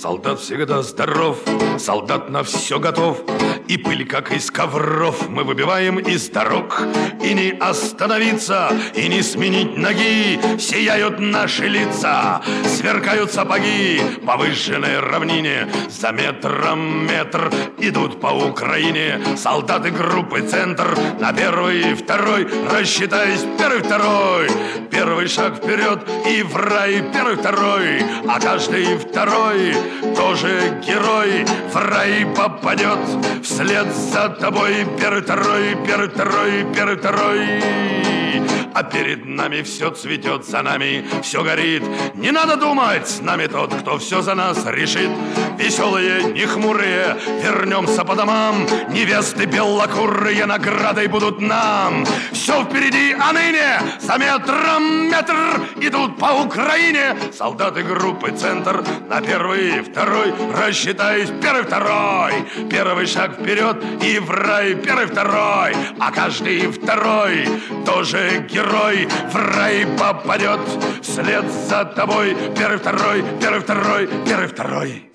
Солдат всегда здоров, солдат на все готов, и пыль, как из ковров, мы выбиваем из дорог. И не остановиться, и не сменить ноги, сияют наши лица, сверкают сапоги по выжженной равнине. За метром метр идут по Украине солдаты группы «Центр» на первый и второй, рассчитаясь первый, второй. Первый шаг вперед и в рай, первый, второй, а каждый второй тоже герой в рай попадет вслед за тобой. Первый, второй, первый, второй, первый, второй. А перед нами все цветет, за нами все горит. Не надо думать, с нами тот, кто все за нас решит. Веселые, не хмурые, вернемся по домам. Невесты белокурые наградой будут нам. Все впереди, а ныне за метром метр идут по Украине солдаты группы «Центр» на первый и второй, рассчитаясь первый, второй. Первый шаг вперед и в рай, первый, второй, а каждый второй тоже герой в рай попадет вслед за тобой. Первый, второй, первый, второй, первый, второй.